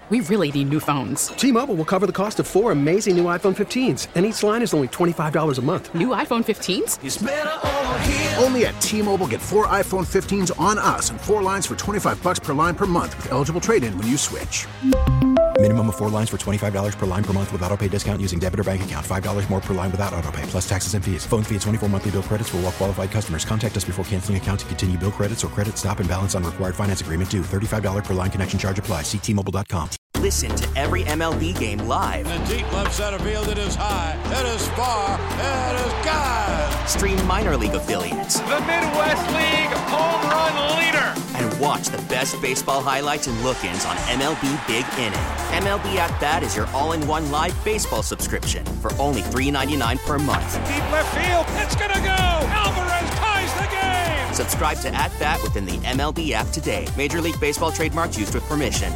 We really need new phones. T-Mobile will cover the cost of 4 amazing new iPhone 15s, and each line is only $25 a month. New iPhone 15s? It's better over here. Only at T-Mobile, get 4 iPhone 15s on us and 4 lines for $25 per line per month with eligible trade-in when you switch. Minimum of 4 lines for $25 per line per month with autopay discount using debit or bank account. $5 more per line without autopay, plus taxes and fees. Phone fee at 24 monthly bill credits for well-qualified customers. Contact us before canceling account to continue bill credits or credit stop and balance on required finance agreement due. $35 per line connection charge applies. See T-Mobile.com. Listen to every MLB game live. In the deep left center field, it is high, it is far, it is gone. Stream minor league affiliates. The Midwest League home run leader. And watch the best baseball highlights and look-ins on MLB Big Inning. MLB At Bat is your all-in-one live baseball subscription for only $3.99 per month. Deep left field, it's gonna go. Alvarez ties the game. Subscribe to At Bat within the MLB app today. Major League Baseball trademarks used with permission.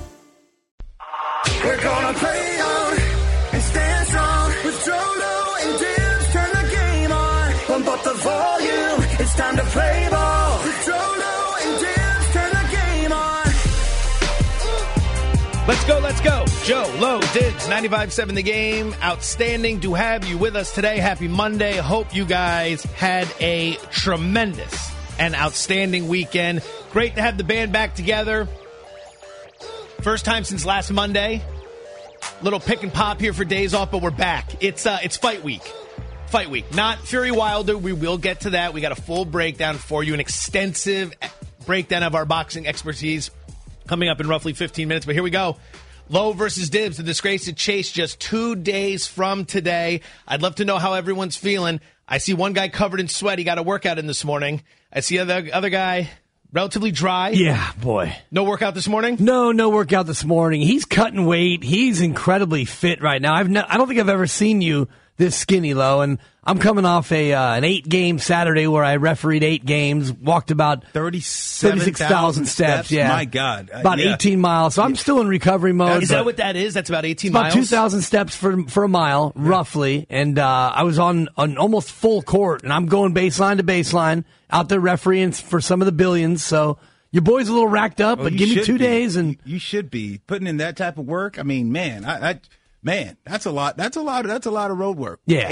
We're gonna play on and stand strong with Jolo and Dibs. Turn the game on, pump up the volume. It's time to play ball with Jolo and Dibs. Turn the game on. Let's go. Joe, Low, Dibs, 95.7 The Game. Outstanding to have you with us today. Happy Monday. Hope you guys had a tremendous and outstanding weekend. Great to have the band back together. First time since last Monday. Little pick and pop here for days off, but we're back. It's fight week. Fight week. Not Fury Wilder. We will get to that. We got a full breakdown for you, an extensive breakdown of our boxing expertise coming up in roughly 15 minutes. But here we go. Low versus Dibs, the disgrace at Chase just 2 days from today. I'd love to know how everyone's feeling. I see one guy covered in sweat. He got a workout in this morning. I see the other guy relatively dry. Yeah, boy. No workout this morning? No workout this morning. He's cutting weight. He's incredibly fit right now. I don't think I've ever seen you this skinny, Low, and I'm coming off an 8-game Saturday where I refereed 8 games, walked about 36,000 steps. Yeah, my God, about 18 miles. So I'm still in recovery mode. Is that what that is? That's about 18 about miles. 2,000 steps for a mile, roughly. And I was on almost full court, and I'm going baseline to baseline out there refereeing for some of the billions. So your boy's a little racked up, but give me 2 days, and you should be putting in that type of work. I mean, man, Man, that's a lot. That's a lot of road work. Yeah.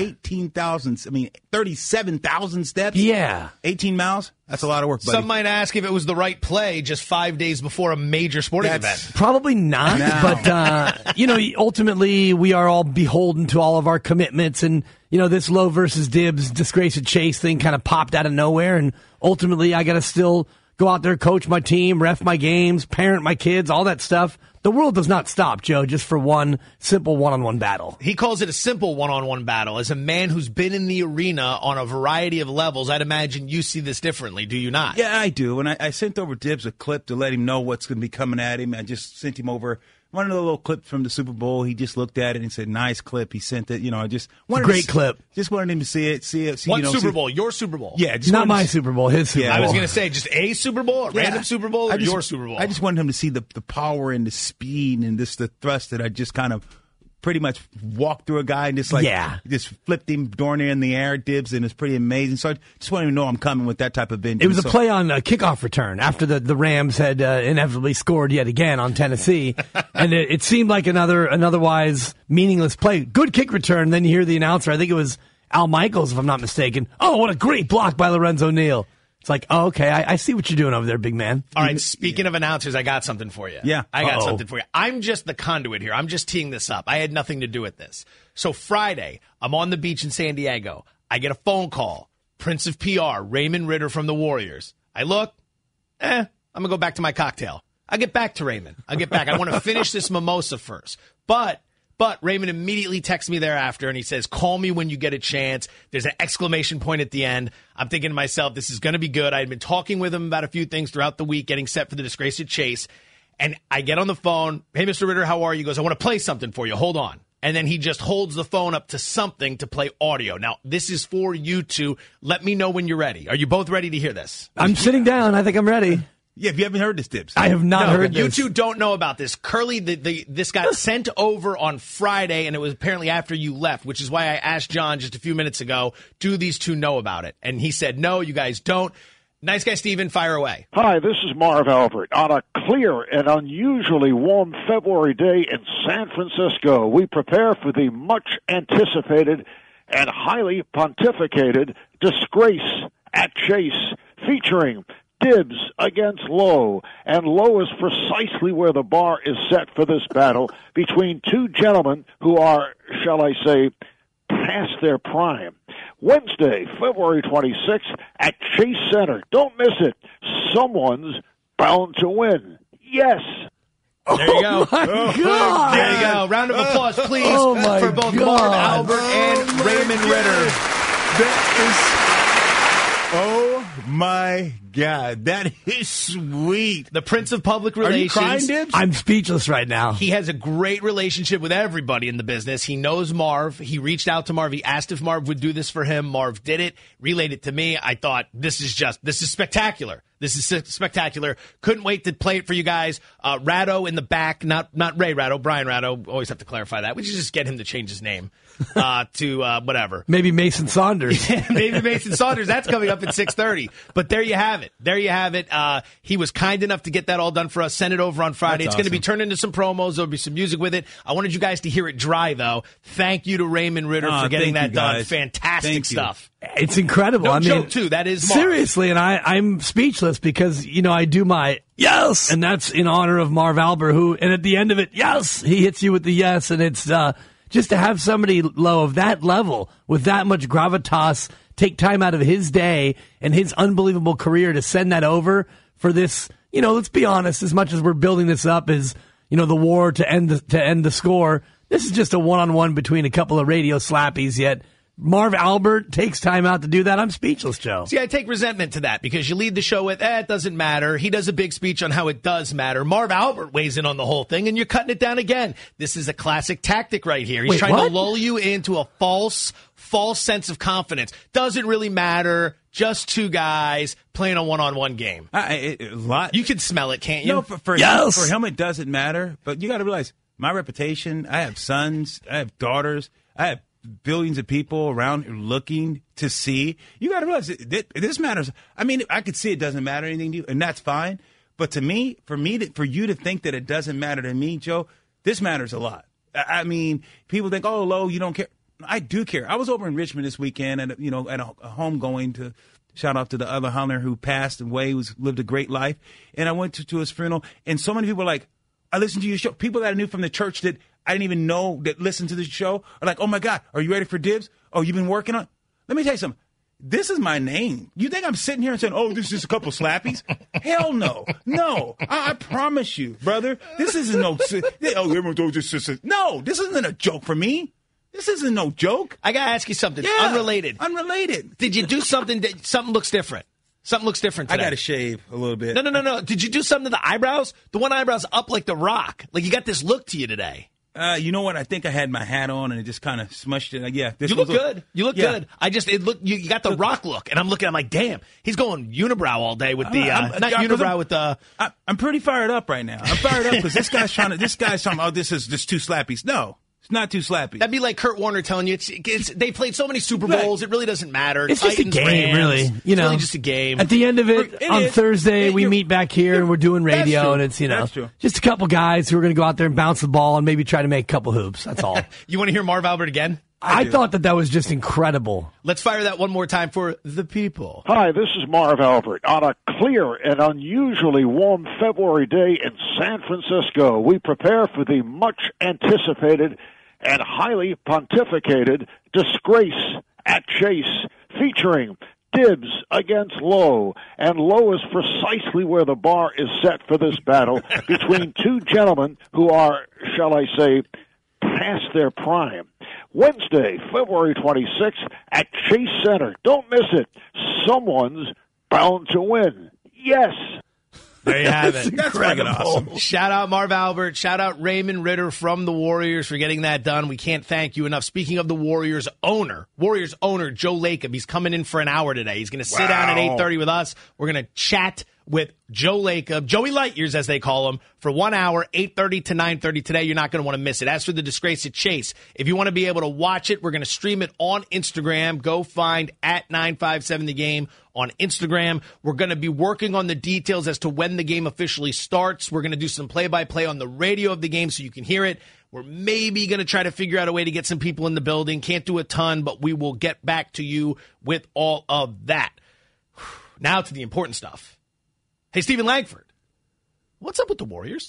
37,000 steps. Yeah. 18 miles. That's a lot of work, buddy. Some might ask if it was the right play just 5 days before a major sporting event. Probably not. No. But, ultimately we are all beholden to all of our commitments. And, this Low versus Dibs disgrace at Chase thing kind of popped out of nowhere. And ultimately I got to still go out there, coach my team, ref my games, parent my kids, all that stuff. The world does not stop, Joe, just for one simple one-on-one battle. He calls it a simple one-on-one battle. As a man who's been in the arena on a variety of levels, I'd imagine you see this differently, do you not? Yeah, I do. And I sent over Dibs a clip to let him know what's going to be coming at him. I just sent him over one of the little clips from the Super Bowl. He just looked at it and said, "Nice clip." He sent it. I just wanted great clip. Just wanted him to see it. What Super Bowl? Your Super Bowl? Yeah, not my Super Bowl. His Super Bowl. I was going to say just a Super Bowl, a random Super Bowl, or your Super Bowl. I just wanted him to see the power and the speed and the thrust that I just kind of pretty much walked through a guy and just flipped him darn near in the air, Dibs, and it's pretty amazing. So I just want him to know I'm coming with that type of vengeance. It was a play on a kickoff return after the Rams had inevitably scored yet again on Tennessee, and it seemed like an otherwise meaningless play. Good kick return. Then you hear the announcer. I think it was Al Michaels, if I'm not mistaken. Oh, what a great block by Lorenzo Neal. It's like, oh, okay, I see what you're doing over there, big man. All right, speaking of announcers, I got something for you. Yeah. I got something for you. I'm just the conduit here. I'm just teeing this up. I had nothing to do with this. So Friday, I'm on the beach in San Diego. I get a phone call. Prince of PR, Raymond Ritter from the Warriors. I look, I'm going to go back to my cocktail. I get back to Raymond. I want to finish this mimosa first. But Raymond immediately texts me thereafter, and he says, "Call me when you get a chance." There's an exclamation point at the end. I'm thinking to myself, this is going to be good. I had been talking with him about a few things throughout the week, getting set for the disgrace at Chase. And I get on the phone. "Hey, Mr. Ritter, how are you?" He goes, "I want to play something for you. Hold on." And then he just holds the phone up to something to play audio. Now, this is for you two. Let me know when you're ready. Are you both ready to hear this? I'm sitting down. I think I'm ready. Yeah, if you haven't heard this, Dibs. I have not heard this. You two don't know about this. Curly, this got sent over on Friday, and it was apparently after you left, which is why I asked John just a few minutes ago, do these two know about it? And he said, no, you guys don't. Nice guy, Steven. Fire away. Hi, this is Marv Albert. On a clear and unusually warm February day in San Francisco, we prepare for the much-anticipated and highly pontificated Disgrace at Chase, featuring Dibs against Lowe, and Lowe is precisely where the bar is set for this battle between two gentlemen who are, shall I say, past their prime. Wednesday, February 26th at Chase Center. Don't miss it. Someone's bound to win. Yes. There you go. My God. There you go. Round of applause, please, for both God. Marv Albert and Raymond Ritter. Oh, my God. That is sweet. The Prince of Public Relations. Are you crying, Dibs? I'm speechless right now. He has a great relationship with everybody in the business. He knows Marv. He reached out to Marv. He asked if Marv would do this for him. Marv did it, relayed it to me. I thought, this is spectacular. This is spectacular. Couldn't wait to play it for you guys. Ratto in the back, not Ray Ratto, Brian Ratto. Always have to clarify that. We should just get him to change his name to whatever. Maybe Mason Saunders. Maybe Mason Saunders. That's coming up at 6:30. But there you have it. There you have it. He was kind enough to get that all done for us. Send it over on Friday. That's It's going to be turned into some promos. There'll be some music with it. I wanted you guys to hear it dry, though. Thank you to Raymond Ritter for getting that done. Fantastic stuff. It's incredible. No joke, too. That is Marv. Seriously, and I'm speechless because, I do my yes, and that's in honor of Marv Albert, and at the end of it, yes, he hits you with the yes, and it's just to have somebody low of that level with that much gravitas take time out of his day and his unbelievable career to send that over for this, let's be honest, as much as we're building this up as, the war to end the score, this is just a one-on-one between a couple of radio slappies, yet Marv Albert takes time out to do that. I'm speechless, Joe. See, I take resentment to that because you lead the show with, it doesn't matter. He does a big speech on how it does matter. Marv Albert weighs in on the whole thing, and you're cutting it down again. This is a classic tactic right here. He's trying to lull you into a false sense of confidence. Doesn't really matter. Just two guys playing a one-on-one game. A lot. You can smell it, can't you? No, for him, it doesn't matter. But you got to realize, my reputation, I have sons, I have daughters, I have billions of people around looking to see. You got to realize this matters. I mean, I could see it doesn't matter anything to you, and that's fine. But to me, for you to think that it doesn't matter to me, Joe, this matters a lot. I mean, people think, oh, Lo, you don't care. I do care. I was over in Richmond this weekend at a home going to shout out to the other Hunter who passed away, who's lived a great life. And I went to his funeral, and so many people were like, I listened to your show. People that I knew from the church that I didn't even know that listened to the show are like, oh, my God, are you ready for Dibs? Oh, you've been working on? Let me tell you something. This is my name. You think I'm sitting here and saying, oh, this is a couple slappies? Hell no. No. I promise you, brother. This isn't no. No, this isn't a joke for me. This isn't no joke. I got to ask you something. Yeah, Unrelated. Did you do something something looks different? Something looks different today. I got to shave a little bit. No. Did you do something to the eyebrows? The one eyebrow's up like The Rock. Like you got this look to you today. You know what? I think I had my hat on and it just kind of smushed it. Yeah, you look good. You look good. You got the Rock look, and I'm like, damn, he's going unibrow all day with the I'm pretty fired up right now. I'm fired up because this guy's talking. Oh, this is two slappies. No. It's not too slappy. That'd be like Kurt Warner telling you they played so many Super Bowls, it really doesn't matter. It's just a game, really. It's really just a game. At the end of it on Thursday, we meet back here and we're doing radio, and it's just a couple guys who are going to go out there and bounce the ball and maybe try to make a couple hoops. That's all. You want to hear Marv Albert again? I thought that was just incredible. Let's fire that one more time for the people. Hi, this is Marv Albert. On a clear and unusually warm February day in San Francisco, we prepare for the much-anticipated and highly pontificated Disgrace at Chase, featuring Dibs against Lowe, and Lowe is precisely where the bar is set for this battle between two gentlemen who are, shall I say, past their prime. Wednesday, February 26th at Chase Center. Don't miss it. Someone's bound to win. Yes. There you have it. That's fucking awesome. Shout out Marv Albert. Shout out Raymond Ritter from the Warriors for getting that done. We can't thank you enough. Speaking of the Warriors owner, Joe Lacob, he's coming in for an hour today. He's going to sit down at 8:30 with us. We're going to chat with Joe Lacob, Joey Lightyears as they call him, for 1 hour, 8:30 to 9:30 today. You're not going to want to miss it. As for the Disgrace at Chase, if you want to be able to watch it, we're going to stream it on Instagram. Go find at 957 The Game on Instagram. We're going to be working on the details as to when the game officially starts. We're going to do some play-by-play on the radio of the game so you can hear it. We're maybe going to try to figure out a way to get some people in the building. Can't do a ton, but we will get back to you with all of that. Now to the important stuff. Hey, Stephen Langford, what's up with the Warriors?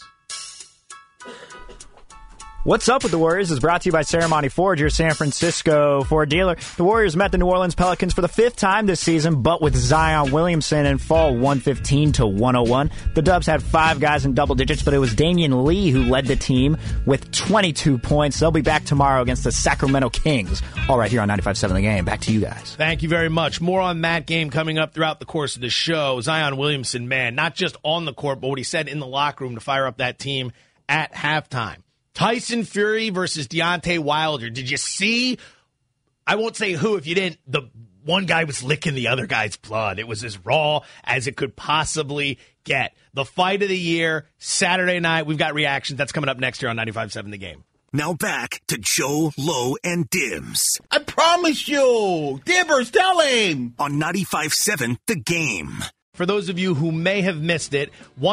What's up with the Warriors is brought to you by Ceremony Ford, your San Francisco Ford dealer. The Warriors met the New Orleans Pelicans for the 5th time this season, but with Zion Williamson in fall 115-101. The Dubs had 5 guys in double digits, but it was Damian Lee who led the team with 22 points. They'll be back tomorrow against the Sacramento Kings. All right, here on 95.7 The Game. Back to you guys. Thank you very much. More on that game coming up throughout the course of the show. Zion Williamson, man, not just on the court, but what he said in the locker room to fire up that team at halftime. Tyson Fury versus Deontay Wilder. Did you see? I won't say who if you didn't. The one guy was licking the other guy's blood. It was as raw as it could possibly get. The fight of the year, Saturday night. We've got reactions. That's coming up next year on 95.7 The Game. Now back to Joe, Lowe, and Dibs. I promise you. Dibbers, tell him. On 95.7 The Game. For those of you who may have missed it,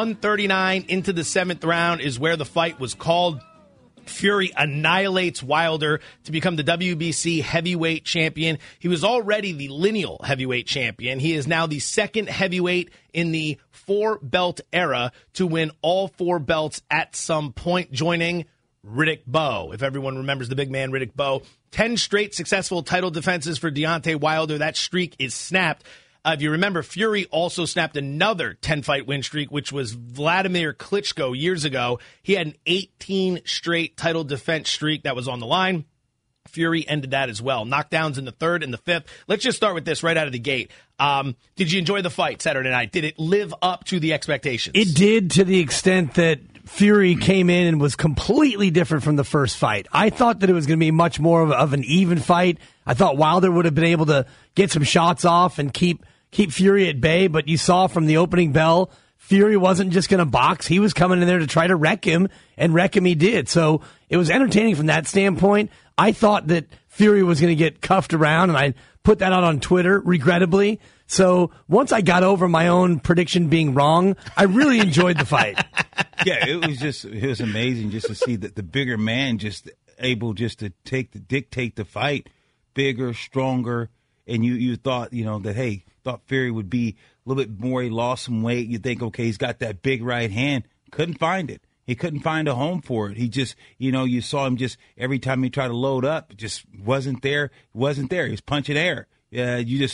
139 into the 7th round is where the fight was called. Fury annihilates Wilder to become the WBC heavyweight champion. He was already the lineal heavyweight champion. He is now the second heavyweight in the 4-belt era to win all 4 belts at some point, joining Riddick Bowe. If everyone remembers the big man, Riddick Bowe. 10 straight successful title defenses for Deontay Wilder. That streak is snapped. If you remember, Fury also snapped another 10-fight win streak, which was Vladimir Klitschko years ago. He had an 18 straight title defense streak that was on the line. Fury ended that as well. Knockdowns in the 3rd and the 5th. Let's just start with this right out of the gate. Did you enjoy the fight Saturday night? Did it live up to the expectations? It did, to the extent that Fury came in and was completely different from the first fight. I thought that it was going to be much more of an even fight. I thought Wilder would have been able to get some shots off and keep Fury at bay, but you saw from the opening bell, Fury wasn't just going to box. He was coming in there to try to wreck him, and wreck him he did. So it was entertaining from that standpoint. I thought that Fury was going to get cuffed around, and I put that out on Twitter, regrettably. So once I got over my own prediction being wrong, I really enjoyed the fight. Yeah, it was amazing just to see that the bigger man just able just to dictate the fight, bigger, stronger, and you thought, that, hey, thought Fury would be a little bit more. He lost some weight. You think, okay, he's got that big right hand. Couldn't find it. He couldn't find a home for it. He just, you saw him just every time he tried to load up, it just wasn't there. He was punching air. You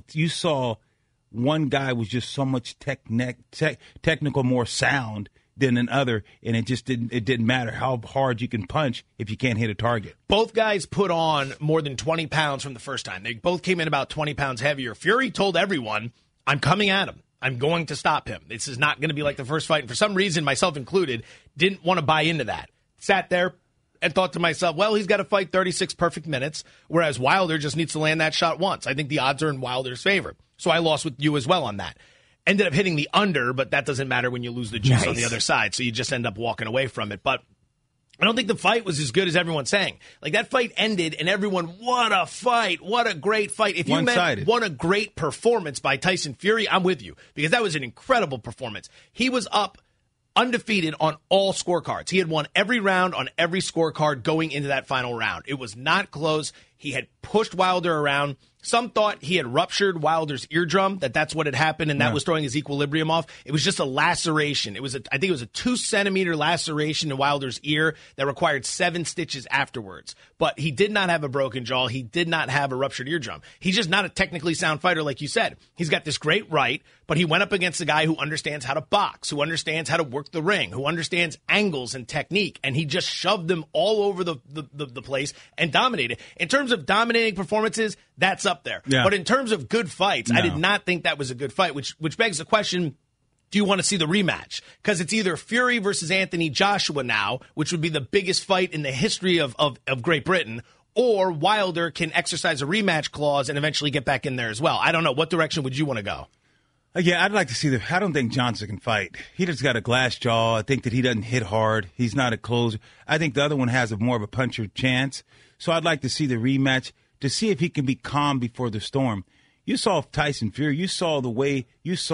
saw one guy was just so much technical, more sound than another, and it didn't matter how hard you can punch if you can't hit a target. Both guys put on more than 20 pounds from the first time. They both came in about 20 pounds heavier. Fury told everyone, I'm coming at him. I'm going to stop him. This is not going to be like the first fight. And for some reason, myself included, didn't want to buy into that. Sat there and thought to myself, well, he's got to fight 36 perfect minutes, whereas Wilder just needs to land that shot once. I think the odds are in Wilder's favor. So I lost with you as well on that. Ended up hitting the under, but that doesn't matter when you lose the juice on the other side, so you just end up walking away from it. But I don't think the fight was as good as everyone's saying. Like, that fight ended, and everyone, what a fight, what a great fight. If you meant what a great performance by Tyson Fury, I'm with you, because that was an incredible performance. He was up undefeated on all scorecards. He had won every round on every scorecard going into that final round. It was not close. He had pushed Wilder around. Some thought he had ruptured Wilder's eardrum, that's what had happened, and that was throwing his equilibrium off. It was just a laceration. I think it was a 2-centimeter laceration in Wilder's ear that required 7 stitches afterwards. But he did not have a broken jaw. He did not have a ruptured eardrum. He's just not a technically sound fighter, like you said. He's got this great right, but he went up against a guy who understands how to box, who understands how to work the ring, who understands angles and technique, and he just shoved them all over the place and dominated. In terms of dominating performances, that's up there. Yeah. But in terms of good fights, I did not think that was a good fight, which begs the question, do you want to see the rematch? Because it's either Fury versus Anthony Joshua now, which would be the biggest fight in the history of Great Britain, or Wilder can exercise a rematch clause and eventually get back in there as well. I don't know. What direction would you want to go? Yeah, I'd like to see I don't think Johnson can fight. He just got a glass jaw. I think that he doesn't hit hard. He's not a closer. I think the other one has more of a puncher chance. So I'd like to see the rematch to see if he can be calm before the storm. You saw Tyson Fury. You saw the way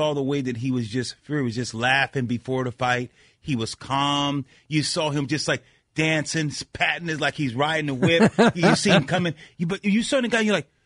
that Fury was just laughing before the fight. He was calm. You saw him just like dancing, patting it like he's riding a whip. You see him coming. But you saw the guy. You're like,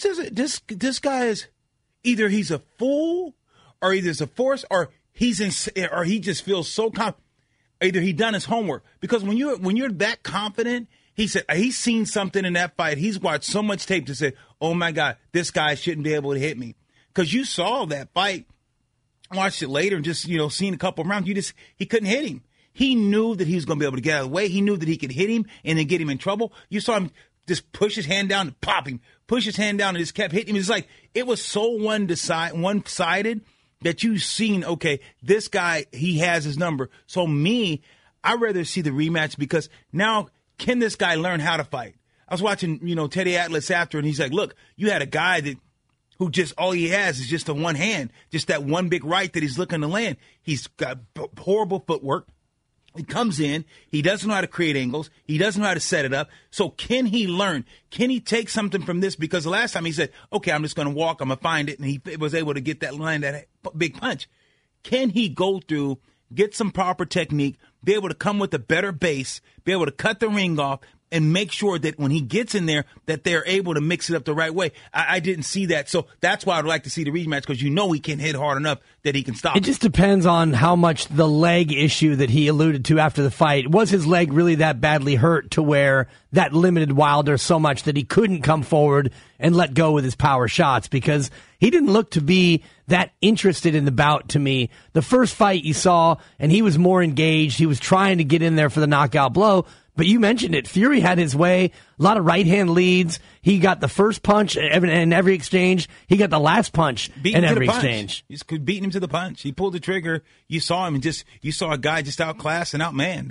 this guy is either he's a fool, or either it's a force, or he just feels so confident. Either he done his homework, because when you're that confident, he said he's seen something in that fight. He's watched so much tape to say, "Oh my God, this guy shouldn't be able to hit me." Because you saw that fight, watched it later, and just seen a couple of rounds. He couldn't hit him. He knew that he was going to be able to get out of the way. He knew that he could hit him and then get him in trouble. You saw him just push his hand down and pop him, push his hand down and just kept hitting him. It's like it was so one-sided that you've seen, okay, this guy, he has his number. So I'd rather see the rematch, because now can this guy learn how to fight? I was watching, Teddy Atlas after, and he's like, look, you had a guy who just all he has is just the one hand, just that one big right that he's looking to land. He's got horrible footwork. He comes in. He doesn't know how to create angles. He doesn't know how to set it up. So can he learn? Can he take something from this? Because the last time he said, okay, I'm just going to walk. I'm going to find it. And he was able to get that line, that big punch. Can he go through, get some proper technique, be able to come with a better base, be able to cut the ring off, and make sure that when he gets in there that they're able to mix it up the right way? I didn't see that. So that's why I'd like to see the rematch, because he can hit hard enough that he can stop it. It just depends on how much the leg issue that he alluded to after the fight. Was his leg really that badly hurt to where that limited Wilder so much that he couldn't come forward and let go with his power shots? Because he didn't look to be that interested in the bout to me. The first fight you saw, and he was more engaged. He was trying to get in there for the knockout blow. But you mentioned it. Fury had his way. A lot of right-hand leads. He got the first punch in every exchange. He got the last punch in every exchange. He's beating him to the punch. He pulled the trigger. You saw him, and you saw a guy just outclassed and outmanned.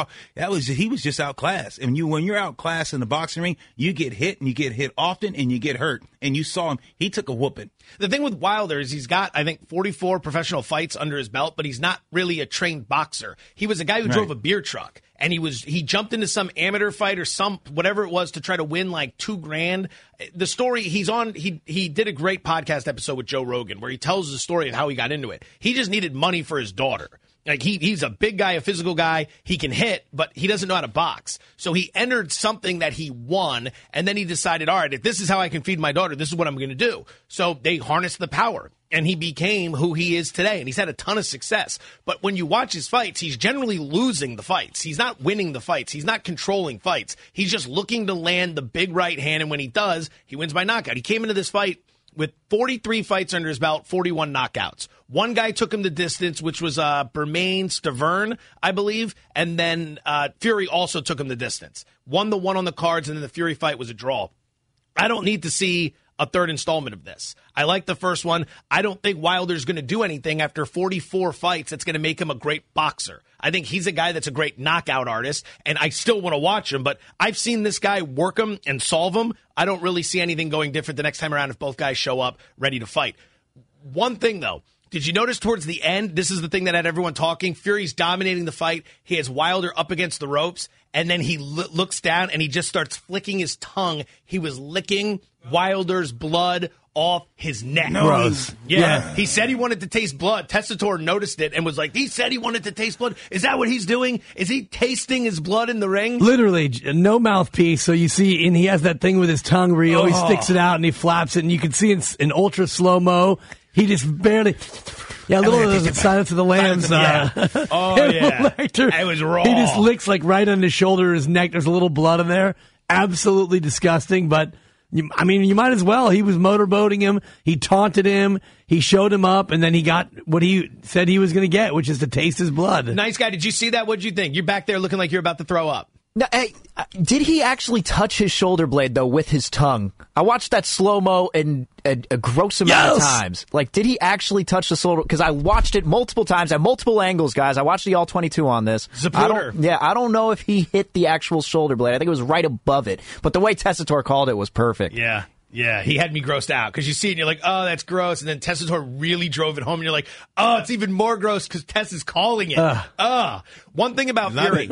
He was just outclassed. And when you're outclassed in the boxing ring, you get hit, and you get hit often, and you get hurt. And you saw him. He took a whooping. The thing with Wilder is he's got, I think, 44 professional fights under his belt, but he's not really a trained boxer. He was a guy who drove a beer truck. And he jumped into some amateur fight or whatever it was to try to win like $2,000. The story he did a great podcast episode with Joe Rogan where he tells the story of how he got into it. He just needed money for his daughter. Like he's a big guy, a physical guy. He can hit, but he doesn't know how to box. So he entered something that he won, and then he decided, all right, if this is how I can feed my daughter, this is what I'm going to do. So they harnessed the power, and he became who he is today, and he's had a ton of success. But when you watch his fights, he's generally losing the fights. He's not winning the fights. He's not controlling fights. He's just looking to land the big right hand, and when he does, he wins by knockout. He came into this fight with 43 fights under his belt, 41 knockouts. One guy took him the distance, which was Bermain Stavern, I believe, and then Fury also took him the distance. Won the one on the cards, and then the Fury fight was a draw. I don't need to see a third installment of this. I like the first one. I don't think Wilder's going to do anything after 44 fights that's going to make him a great boxer. I think he's a guy that's a great knockout artist, and I still want to watch him, but I've seen this guy work him and solve him. I don't really see anything going different the next time around if both guys show up ready to fight. One thing, though, did you notice towards the end, this is the thing that had everyone talking, Fury's dominating the fight, he has Wilder up against the ropes, and then he looks down and he just starts flicking his tongue. He was licking Wilder's blood off his neck. Gross. Yeah. He said he wanted to taste blood. Tessitore noticed it and was like, he said he wanted to taste blood. Is that what he's doing? Is he tasting his blood in the ring? Literally, no mouthpiece. So you see, and he has that thing with his tongue where he always sticks it out and he flaps it, and you can see in ultra slow-mo, he just barely... Yeah, a little of the Silence of the Lambs. It was raw. He just licks like right on his shoulder, his neck. There's a little blood in there. Absolutely disgusting, but... you might as well. He was motorboating him. He taunted him. He showed him up, and then he got what he said he was going to get, which is to taste his blood. Nice guy. Did you see that? What'd you think? You're back there looking like you're about to throw up. No, hey, did he actually touch his shoulder blade, though, with his tongue? I watched that slow-mo a gross amount of times. Like, did he actually touch the shoulder? Because I watched it multiple times at multiple angles, guys. I watched the All-22 on this. Zapruder. I don't know if he hit the actual shoulder blade. I think it was right above it. But the way Tessitore called it was perfect. Yeah. Yeah, he had me grossed out because you see it and you're like, oh, that's gross. And then Tessitore really drove it home and you're like, oh, it's even more gross because Tess is calling it. One thing about Fury,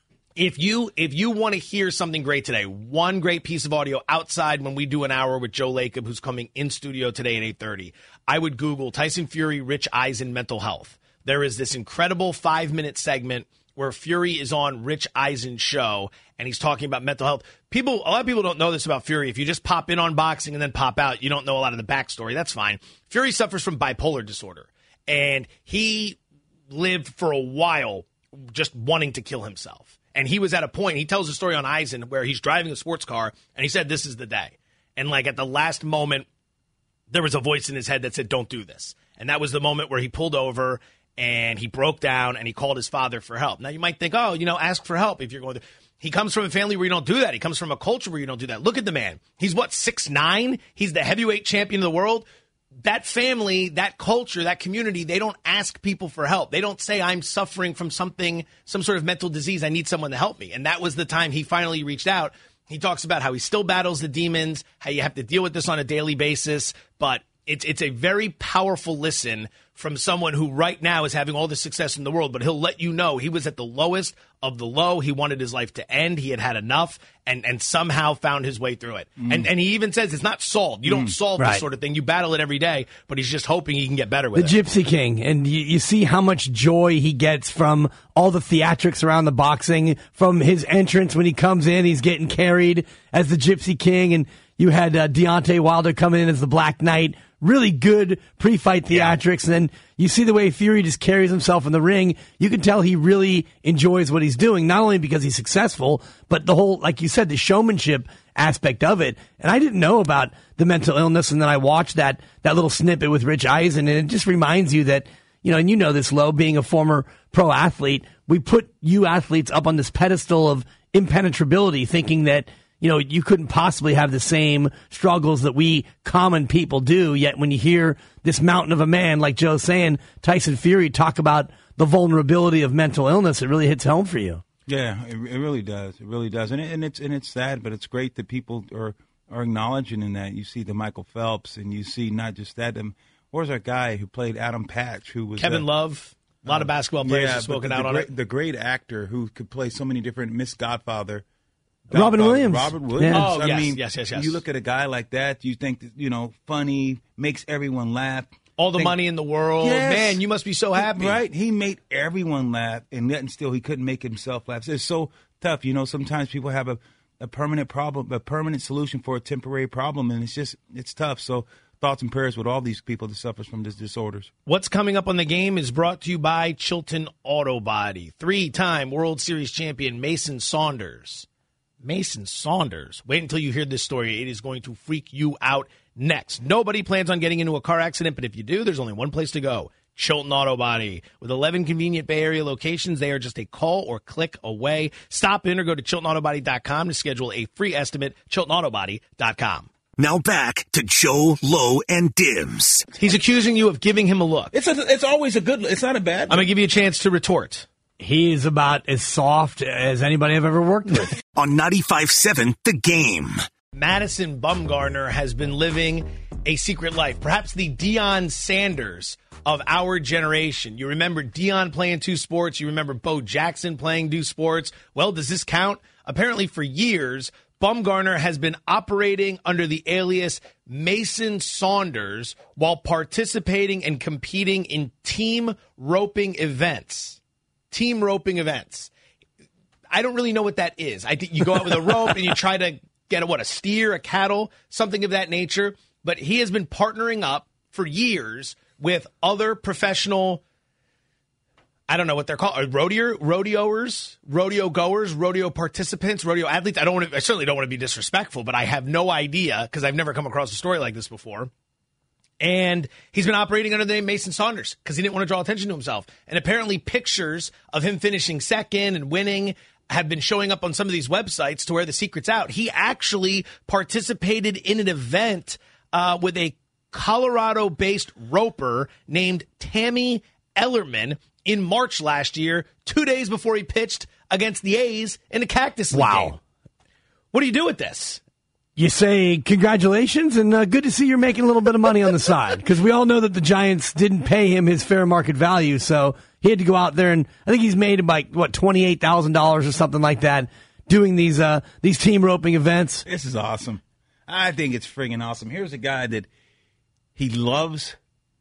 if you want to hear something great today, one great piece of audio outside when we do an hour with Joe Lacob, who's coming in studio today at 8:30, I would Google Tyson Fury, Rich Eisen, mental health. There is this incredible 5-minute segment where Fury is on Rich Eisen's show, and he's talking about mental health. A lot of people don't know this about Fury. If you just pop in on boxing and then pop out, you don't know a lot of the backstory. That's fine. Fury suffers from bipolar disorder, and he lived for a while just wanting to kill himself. And he was at a point, he tells a story on Eisen where he's driving a sports car, and he said, this is the day. And like at the last moment, there was a voice in his head that said, don't do this. And that was the moment where he pulled over and he broke down and he called his father for help. Now, you might think, ask for help if you're going to. He comes from a family where you don't do that. He comes from a culture where you don't do that. Look at the man. He's 6'9"? He's the heavyweight champion of the world. That family, that culture, that community, they don't ask people for help. They don't say, I'm suffering from some sort of mental disease. I need someone to help me. And that was the time he finally reached out. He talks about how he still battles the demons, how you have to deal with this on a daily basis, but it's a very powerful listen from someone who right now is having all the success in the world, but he'll let you know he was at the lowest of the low. He wanted his life to end. He had enough and somehow found his way through it. And he even says it's not solved. You don't solve this sort of thing. You battle it every day, but he's just hoping he can get better with it. The Gypsy King, and you see how much joy he gets from all the theatrics around the boxing, from his entrance when he comes in, he's getting carried as the Gypsy King, and you had Deontay Wilder coming in as the Black Knight. Really good pre-fight theatrics, and then you see the way Fury just carries himself in the ring. You can tell he really enjoys what he's doing, not only because he's successful, but the whole, like you said, the showmanship aspect of it. And I didn't know about the mental illness, and then I watched that little snippet with Rich Eisen, and it just reminds you that, and you know this, Lo, being a former pro athlete, we put you athletes up on this pedestal of impenetrability, thinking that you couldn't possibly have the same struggles that we common people do. Yet when you hear this mountain of a man, like Joe's saying, Tyson Fury, talk about the vulnerability of mental illness, it really hits home for you. Yeah, it really does. It really does. And it's sad, but it's great that people are acknowledging in that. You see the Michael Phelps, and you see not just that. Where's our guy who played Adam Patch, who was Kevin Love? A lot of basketball players have spoken out on it. The great actor who could play so many different Miss Godfather. Robin Williams. Yeah. Oh, yes. You look at a guy like that, you think, funny, makes everyone laugh. All the money in the world. Yes. Man, you must be so happy. Right? He made everyone laugh, and yet still he couldn't make himself laugh. It's so tough. Sometimes people have a permanent problem, a permanent solution for a temporary problem, and it's tough. So thoughts and prayers with all these people that suffer from these disorders. What's coming up on the game is brought to you by Chilton Auto Body. 3-time World Series champion Mason Saunders. Wait until you hear this story. It is going to freak you out next. Nobody plans on getting into a car accident, but if you do, there's only one place to go. Chilton Auto Body. With 11 convenient Bay Area locations, they are just a call or click away. Stop in or go to ChiltonAutoBody.com to schedule a free estimate. ChiltonAutoBody.com. Now back to Joe, Lowe, and Dibs. He's accusing you of giving him a look. It's always a good look. It's not a bad look. I'm going to give you a chance to retort. He is about as soft as anybody I've ever worked with. On 95.7 The Game. Madison Bumgarner has been living a secret life, perhaps the Deion Sanders of our generation. You remember Deion playing 2 sports. You remember Bo Jackson playing 2 sports. Well, does this count? Apparently for years, Bumgarner has been operating under the alias Mason Saunders while participating and competing in team roping events. I don't really know what that is. You go out with a rope and you try to get a steer, a cattle, something of that nature. But he has been partnering up for years with other professional, I don't know what they're called, rodeoers, rodeo goers, rodeo participants, rodeo athletes. I certainly don't want to be disrespectful, but I have no idea because I've never come across a story like this before. And he's been operating under the name Mason Saunders because he didn't want to draw attention to himself. And apparently pictures of him finishing second and winning have been showing up on some of these websites to where the secret's out. He actually participated in an event with a Colorado-based roper named Tammy Ellerman in March last year, 2 days before he pitched against the A's in a Cactus League game. What do you do with this? you say congratulations and good to see you're making a little bit of money on the side, because we all know that the Giants didn't pay him his fair market value, so he had to go out there, and I think he's made about $28,000 or something like that doing these team roping events. This is awesome. I think it's friggin' awesome. Here's a guy that he loves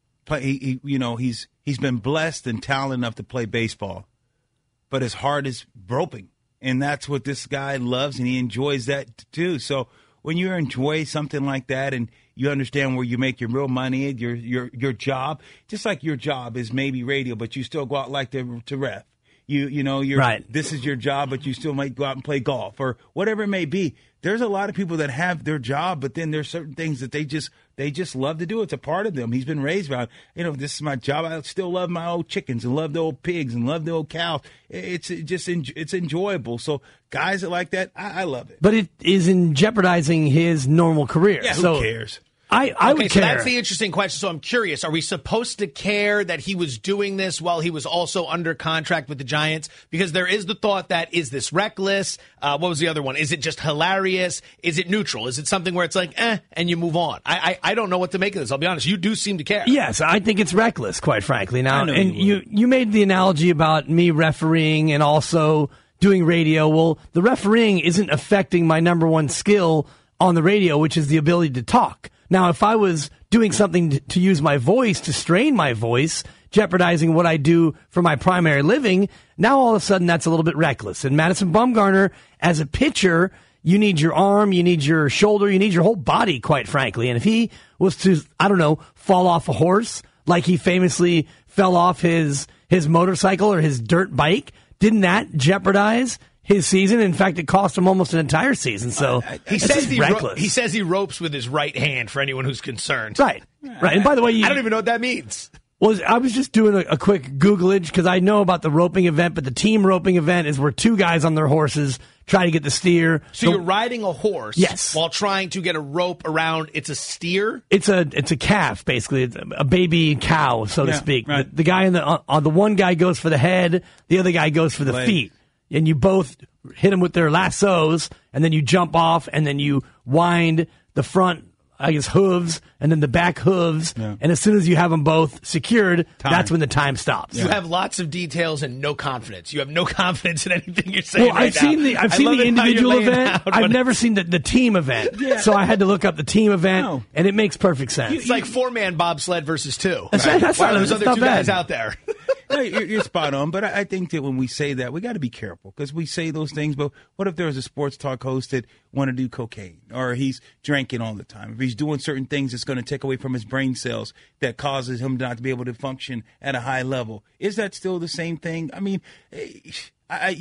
play. He's been blessed and talented enough to play baseball, but his heart is roping, and that's what this guy loves, and he enjoys that too. So when you enjoy something like that, and you understand where you make your real money, your job, just like your job is maybe radio, but you still go out like to ref. You're right. This is your job, but you still might go out and play golf or whatever it may be. There's a lot of people that have their job, but then there's certain things that they just love to do. It's a part of them. He's been raised around, this is my job. I still love my old chickens and love the old pigs and love the old cows. It's enjoyable. So guys that like that, I love it. But it is in jeopardizing his normal career. Yeah, who cares? I would okay, care. so that's the interesting question. So I'm curious, are we supposed to care that he was doing this while he was also under contract with the Giants? Because there is the thought that, is this reckless? What was the other one? Is it just hilarious? Is it neutral? Is it something where it's like, and you move on? I don't know what to make of this. I'll be honest. You do seem to care. Yes, I think it's reckless, quite frankly. Now, and you made the analogy about me refereeing and also doing radio. Well, the refereeing isn't affecting my number one skill on the radio, which is the ability to talk. Now, if I was doing something to use my voice, to strain my voice, jeopardizing what I do for my primary living, now all of a sudden that's a little bit reckless. And Madison Bumgarner, as a pitcher, you need your arm, you need your shoulder, you need your whole body, quite frankly. And if he was to, fall off a horse, like he famously fell off his motorcycle or his dirt bike, didn't that jeopardize his season? In fact, it cost him almost an entire season. So he says he ropes with his right hand, for anyone who's concerned. Right. And by the way, I don't even know what that means. Well, I was just doing a quick Googlage because I know about the roping event, but the team roping event is where two guys on their horses try to get the steer. So you're riding a horse, yes, while trying to get a rope around. It's a steer. It's a calf, basically. It's a baby cow, so to speak. Right. The guy on the one guy goes for the head, the other guy goes for the feet. And you both hit them with their lassos, and then you jump off, and then you wind the front, hooves, and then the back hooves. Yeah. And as soon as you have them both secured, that's when the time stops. You have lots of details and no confidence. You have no confidence in anything you're saying. Well, I've seen the individual event. I've never seen the team event. Yeah. So I had to look up the team event, and it makes perfect sense. It's like 4-man bobsled versus 2. That's there's other 2 guys out there. No, you're spot on, but I think that when we say that, we got to be careful because we say those things. But what if there was a sports talk host that want to do cocaine, or he's drinking all the time? If he's doing certain things that's going to take away from his brain cells that causes him not to be able to function at a high level, is that still the same thing? I mean, This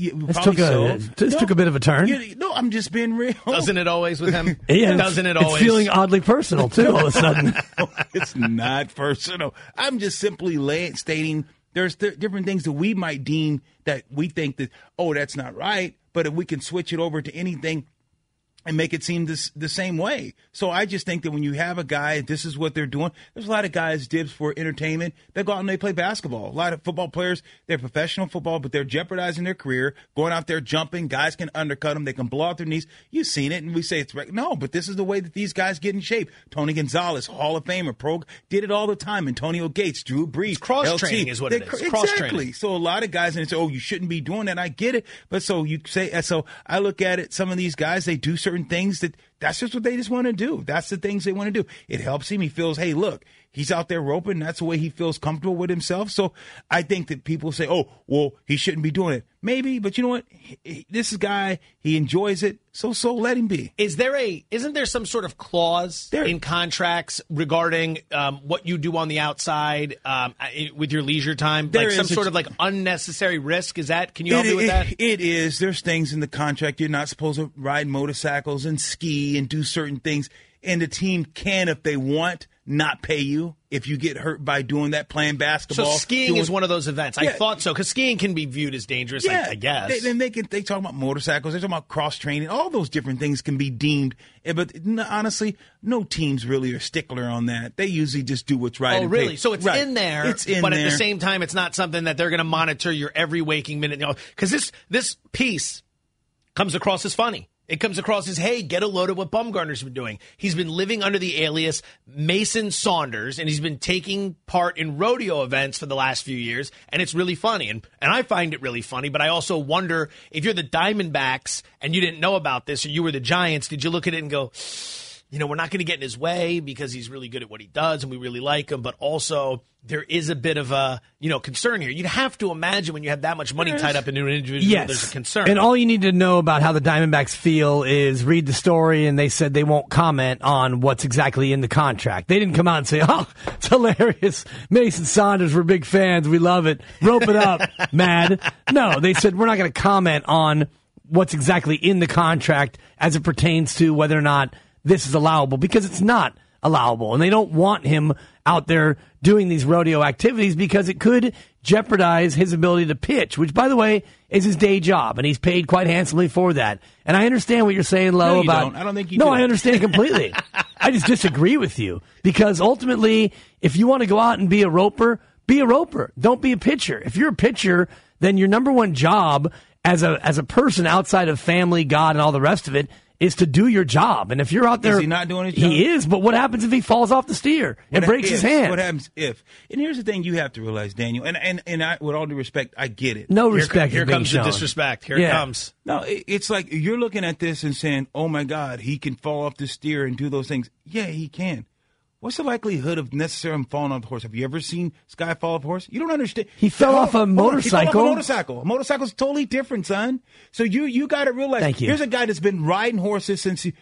took a bit of a turn. No, I'm just being real. Doesn't it always with him? Yeah, doesn't it always? It's feeling oddly personal too. All of a sudden, it's not personal. I'm just simply stating. There's different things that we might deem that we think that, that's not right. But if we can switch it over to anything and make it seem the same way. So I just think that when you have a guy, this is what they're doing. There's a lot of guys, Dibs, for entertainment. They go out and they play basketball. A lot of football players, they're professional football, but they're jeopardizing their career, going out there jumping. Guys can undercut them. They can blow out their knees. You've seen it, and we say it's right. No, but this is the way that these guys get in shape. Tony Gonzalez, Hall of Famer, did it all the time. Antonio Gates, Drew Brees. Cross-training is what it is. Exactly. So a lot of guys, and it's, you shouldn't be doing that. I get it. But so I look at it, some of these guys, they do certain things that's just what they just want to do. That's the things they want to do. It helps him. He feels, hey, look, he's out there roping. That's the way he feels comfortable with himself. So I think that people say, he shouldn't be doing it. Maybe, but you know what? This guy, he enjoys it. So let him be. Isn't there some sort of clause in contracts regarding what you do on the outside with your leisure time? Like some sort of unnecessary risk? Can you help me with that? It is. There's things in the contract. You're not supposed to ride motorcycles and ski and do certain things. And the team can, if they want, not pay you if you get hurt by doing that, playing basketball. So skiing is one of those events. I thought so, because skiing can be viewed as dangerous, I guess. They talk about motorcycles. They talk about cross-training. All those different things can be deemed. But honestly, no teams really are stickler on that. They usually just do what's right. Oh, really? So it's in there, but at the same time, it's not something that they're going to monitor your every waking minute. Because this piece comes across as funny. It comes across as, hey, get a load of what Bumgarner's been doing. He's been living under the alias Mason Saunders, and he's been taking part in rodeo events for the last few years, and it's really funny. And I find it really funny, but I also wonder if you're the Diamondbacks and you didn't know about this, or you were the Giants, did you look at it and go, we're not going to get in his way because he's really good at what he does and we really like him, but also there is a bit of a, concern here. You'd have to imagine when you have that much money tied up into an individual, there's a concern. And all you need to know about how the Diamondbacks feel is read the story, and they said they won't comment on what's exactly in the contract. They didn't come out and say, oh, it's hilarious. Mason Saunders, we're big fans. We love it. Rope it up, Mad. No, they said we're not going to comment on what's exactly in the contract as it pertains to whether or not this is allowable, because it's not allowable. And they don't want him out there doing these rodeo activities because it could jeopardize his ability to pitch, which, by the way, is his day job, and he's paid quite handsomely for that. And I understand what you're saying, Lo, no, about... Don't. I don't think you No, do. I understand completely. I just disagree with you, because ultimately, if you want to go out and be a roper, be a roper. Don't be a pitcher. If you're a pitcher, then your number one job as a person outside of family, God, and all the rest of it is to do your job. And if you're out there... Is he not doing his job? He is, but what happens if he falls off the steer and breaks his hand? What happens if? And here's the thing you have to realize, Daniel, and I, with all due respect, I get it. No respect. Here comes the disrespect. Here it comes. No, it's like you're looking at this and saying, oh, my God, he can fall off the steer and do those things. Yeah, he can. What's the likelihood of necessarily falling off the horse? Have you ever seen Sky fall off a horse? You don't understand. He fell off a motorcycle. He fell off a motorcycle. A motorcycle's totally different, son. So you got to realize. Thank you. Here's a guy that's been riding horses since he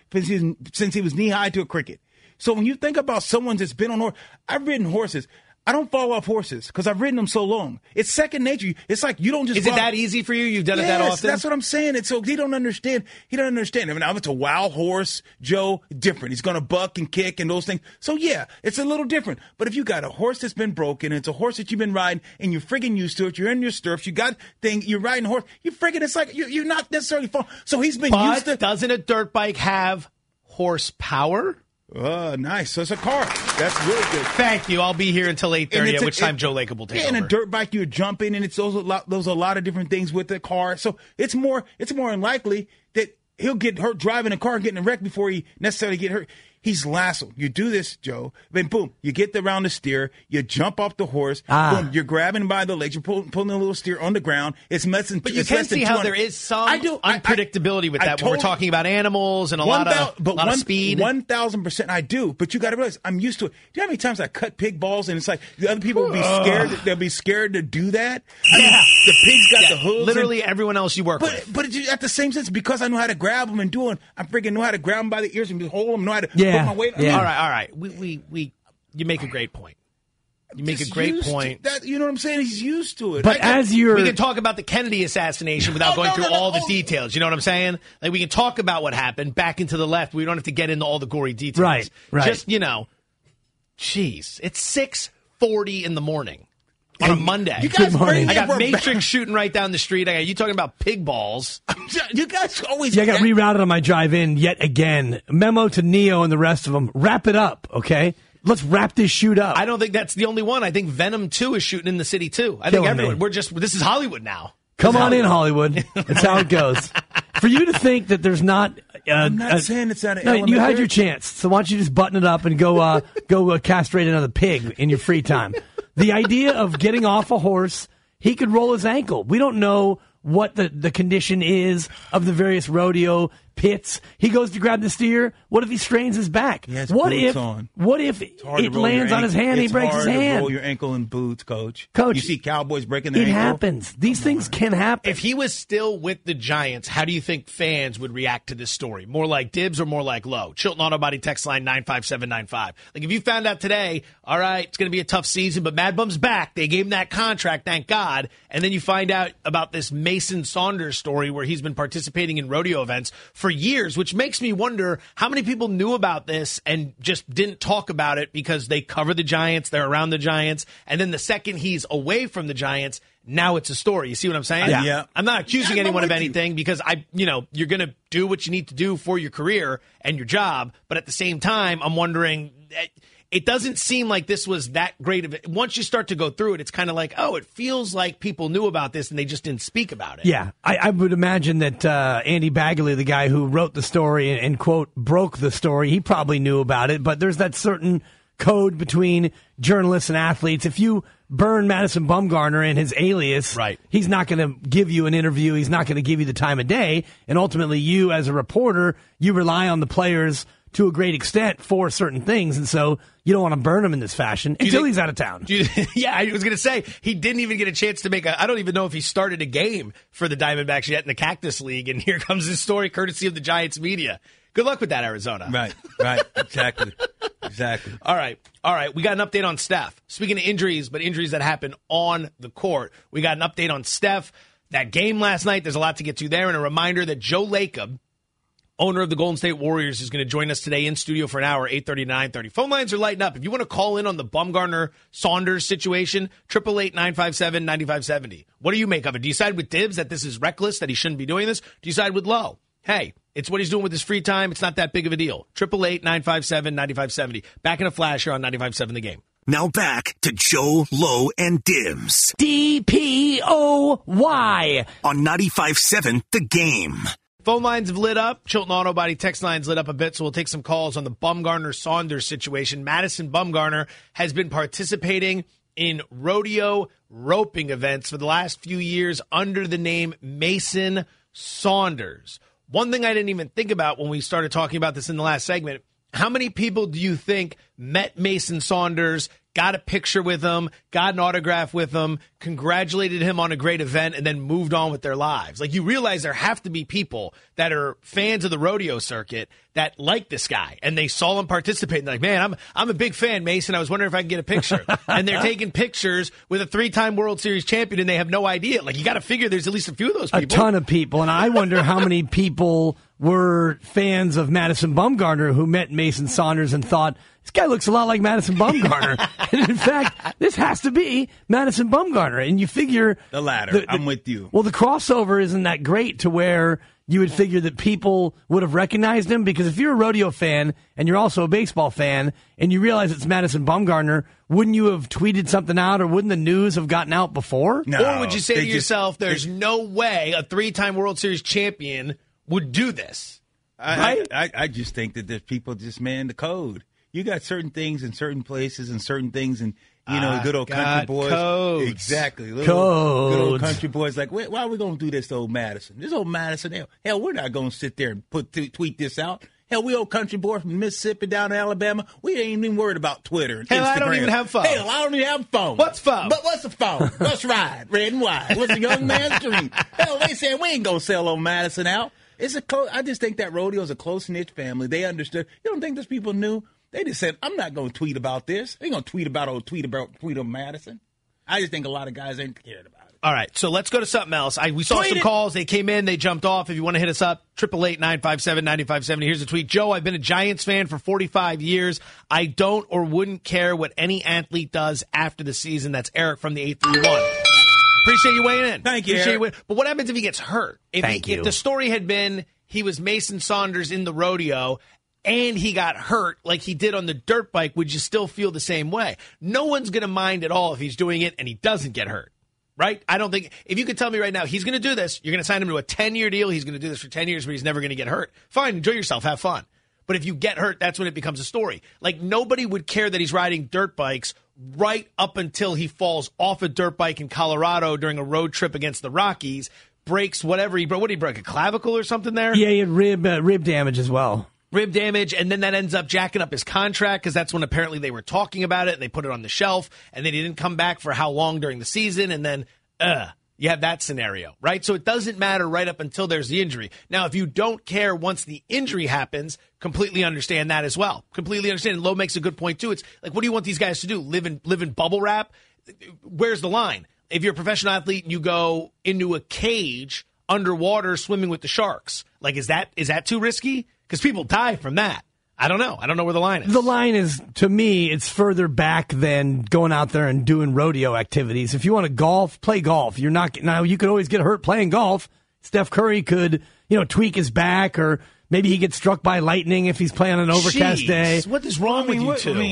was knee high to a cricket. So when you think about someone that's been on horse, I've ridden horses. I don't fall off horses because I've ridden them so long. It's second nature. It's like you don't just. Is it that easy for you? You've done it that often? That's what I'm saying. It's so he don't understand. He don't understand. I mean, if it's a wild horse, Joe, different. He's going to buck and kick and those things. So yeah, it's a little different. But if you got a horse that's been broken, and it's a horse that you've been riding, and you're friggin' used to it, you're in your stirrups, you're riding a horse, you friggin', it's like you're not necessarily falling. So he's been used to. Doesn't a dirt bike have horsepower? Nice. So it's a car. That's really good. Thank you. I'll be here until 8:30, at which time Joe Lacob will take over. And a dirt bike, you're jumping, and it's those a lot of different things with the car. So it's more unlikely that he'll get hurt driving a car and getting a wreck before he necessarily get hurt. He's lassoed. You do this, Joe. Then boom, you get around the steer. You jump off the horse. Boom, you're grabbing by the legs. You're pulling a little steer on the ground. It's messing. But you can see how there is some unpredictability with that when we're talking about animals and a lot of speed. 1,000% I do. But you got to realize I'm used to it. Do you know how many times I cut pig balls and it's like the other people will be scared. They'll be scared to do that. I mean, the pig's got the hooves. Literally everyone else you work with. But at the same sense, because I know how to grab them and do it, I freaking know how to grab them by the ears and just hold them. Know how to put my weight. Yeah. All right. You make a great point. You make a great point. You know what I'm saying? He's used to it. But we can talk about the Kennedy assassination without going through all the details. You know what I'm saying? Like we can talk about what happened back and to the left. We don't have to get into all the gory details. Right. Just jeez, it's 6:40 in the morning on a Monday. You guys I got Matrix shooting right down the street. I got you talking about pig balls. You guys always. Yeah, I got rerouted on my drive in yet again. Memo to Neo and the rest of them. Wrap it up, okay? Let's wrap this shoot up. I don't think that's the only one. I think Venom 2 is shooting in the city too. I think everyone. This is Hollywood now. Come on in, Hollywood. That's how it goes. For you to think that there's not. I'm not saying it's not an element. You had your chance. So why don't you just button it up and go castrate another pig in your free time? The idea of getting off a horse, he could roll his ankle. We don't know what the condition is of the various rodeo pits. He goes to grab the steer. What if he strains his back? What if it lands on his hand and he breaks his hand? It's hard to roll your ankle in boots, Coach. You see cowboys breaking their ankle? It happens. These things can happen. If he was still with the Giants, how do you think fans would react to this story? More like Dibs or more like Lowe? Chilton Auto Body text line 95795. Like if you found out today, all right, it's going to be a tough season, but Mad Bum's back. They gave him that contract, thank God. And then you find out about this Mason Saunders story where he's been participating in rodeo events for years, which makes me wonder how many people knew about this and just didn't talk about it because they cover the Giants, they're around the Giants, and then the second he's away from the Giants, now it's a story. You see what I'm saying? Yeah. I'm not accusing anyone of anything because you're going to do what you need to do for your career and your job, but at the same time, I'm wondering, it doesn't seem like this was that great of it. Once you start to go through it, it's kind of like, oh, it feels like people knew about this and they just didn't speak about it. Yeah, I would imagine that Andy Bagley, the guy who wrote the story and, quote, broke the story, he probably knew about it, but there's that certain code between journalists and athletes. If you burn Madison Bumgarner and his alias, right, he's not going to give you an interview. He's not going to give you the time of day. And ultimately, you as a reporter, you rely on the players to a great extent for certain things. And so you don't want to burn him in this fashion until he's out of town. Yeah, I was going to say, he didn't even get a chance to make I don't even know if he started a game for the Diamondbacks yet in the Cactus League. And here comes this story courtesy of the Giants media. Good luck with that, Arizona. Right, exactly. All right. We got an update on Steph. Speaking of injuries, but injuries that happen on the court, we got an update on Steph. That game last night, there's a lot to get to there. And a reminder that Joe Lacob, owner of the Golden State Warriors, is going to join us today in studio for an hour, 8:30 to 9:30. Phone lines are lighting up. If you want to call in on the Bumgarner-Saunders situation, 888-957-9570. What do you make of it? Do you side with Dibbs that this is reckless, that he shouldn't be doing this? Do you side with Lowe? Hey, it's what he's doing with his free time. It's not that big of a deal. 888-957-9570. Back in a flash here on 95.7 The Game. Now back to Joe, Lowe, and Dibbs. DPOY. On 95.7 The Game. Phone lines have lit up. Chilton Auto Body text lines lit up a bit, so we'll take some calls on the Bumgarner-Saunders situation. Madison Bumgarner has been participating in rodeo roping events for the last few years under the name Mason Saunders. One thing I didn't even think about when we started talking about this in the last segment, how many people do you think met Mason Saunders, got a picture with him, got an autograph with him, congratulated him on a great event, and then moved on with their lives? Like, you realize there have to be people that are fans of the rodeo circuit that like this guy, and they saw him participate, and they're like, man, I'm a big fan, Mason. I was wondering if I could get a picture. And they're taking pictures with a 3-time World Series champion, and they have no idea. Like, you got to figure there's at least a few of those people. A ton of people, and I wonder how many people were fans of Madison Bumgarner who met Mason Saunders and thought, this guy looks a lot like Madison Bumgarner. And in fact, this has to be Madison Bumgarner. And you figure... The latter. I'm with you. Well, the crossover isn't that great to where you would figure that people would have recognized him, because if you're a rodeo fan and you're also a baseball fan and you realize it's Madison Bumgarner, wouldn't you have tweeted something out, or wouldn't the news have gotten out before? No, or would you say to yourself, there's no way a 3-time World Series champion would do this? Right? I just think that there's people just man the code. You got certain things in certain places and certain things, and good old country boys. Codes. Exactly. Codes. Good old country boys like, why are we going to do this to old Madison? This old Madison, hell, we're not going to sit there and tweet this out. Hell, we old country boys from Mississippi down to Alabama. We ain't even worried about Twitter and Instagram. I don't even have phone. Hell, I don't even have a phone. What's phone? But what's a phone? What's right? Red and white. What's a young man's dream? Hell, they said we ain't going to sell old Madison out. I just think that rodeo is a close-knit family. They understood. You don't think those people knew? They just said, I'm not going to tweet about this. They ain't going to tweet about Madison. I just think a lot of guys ain't cared about it. All right, so let's go to something else. We saw some calls. They came in. They jumped off. If you want to hit us up, 888-957-9570. Here's a tweet. Joe, I've been a Giants fan for 45 years. I don't or wouldn't care what any athlete does after the season. That's Eric from the 831. Appreciate you weighing in. Thank you, Eric. But what happens if he gets hurt? If the story had been he was Mason Saunders in the rodeo and he got hurt like he did on the dirt bike, would you still feel the same way? No one's going to mind at all if he's doing it and he doesn't get hurt, right? I don't think, if you could tell me right now, he's going to do this, you're going to sign him to a 10-year deal, he's going to do this for 10 years, but he's never going to get hurt. Fine, enjoy yourself, have fun. But if you get hurt, that's when it becomes a story. Like, nobody would care that he's riding dirt bikes right up until he falls off a dirt bike in Colorado during a road trip against the Rockies, breaks whatever he broke. What did he break, a clavicle or something there? Yeah, he had rib damage as well. Rib damage, and then that ends up jacking up his contract, because that's when apparently they were talking about it, and they put it on the shelf, and then he didn't come back for how long during the season, and then, you have that scenario, right? So it doesn't matter right up until there's the injury. Now, if you don't care once the injury happens, completely understand that as well. Completely understand. And Lowe makes a good point, too. It's like, what do you want these guys to do? Live in bubble wrap? Where's the line? If you're a professional athlete and you go into a cage underwater swimming with the sharks, like, is that too risky? Because people die from that. I don't know. I don't know where the line is. The line is, to me, it's further back than going out there and doing rodeo activities. If you want to golf, play golf. Now, you could always get hurt playing golf. Steph Curry could, tweak his back, or maybe he gets struck by lightning if he's playing on an overcast day. What is wrong with you two?